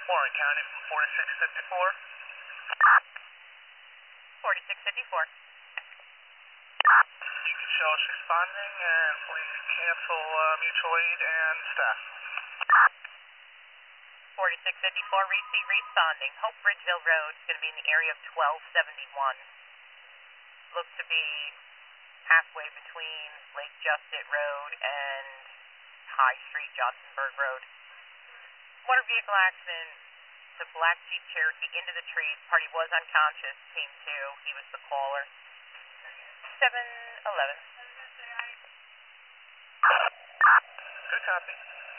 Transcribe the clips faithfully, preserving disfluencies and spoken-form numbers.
Warren County, forty-six fifty-four. forty-six fifty-four. You can show us responding and please cancel uh, mutual aid and staff. forty-six fifty-four, receive responding. Hope Bridgeville Road is going to be in the area of twelve seventy-one. Looks to be halfway between Lake Justit Road and High Street, Johnsonburg Road. Motor vehicle accident, the black Jeep Cherokee into the trees. Party was unconscious, team two, he was the caller. seven eleven. Good copy.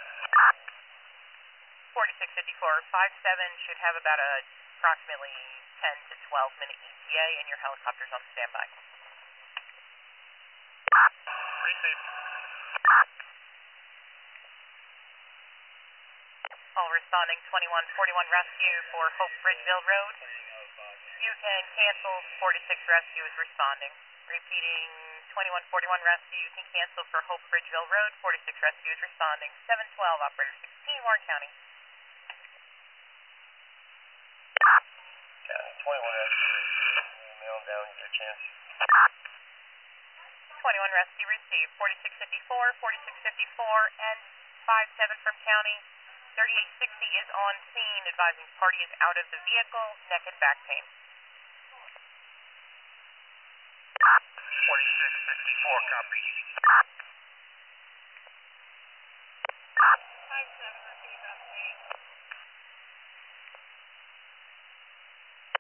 forty-six fifty-four, five seven should have about a approximately ten to twelve minute E T A and your helicopter's on standby. Receive. All responding twenty-one forty-one rescue for Hope Bridgeville Road. You can cancel, forty-six rescue is responding. Repeating, twenty-one forty-one rescue, you can cancel for Hope Bridgeville Road, forty-six rescue is responding. seven twelve, operator sixteen, Warren County. County, twenty-one rescue, mail down, you get a chance. twenty-one rescue received, forty-six fifty-four, forty-six fifty-four, and five seven from County. thirty-eight sixty is on scene, advising party is out of the vehicle, neck and back pain. forty-six fifty-four, copy.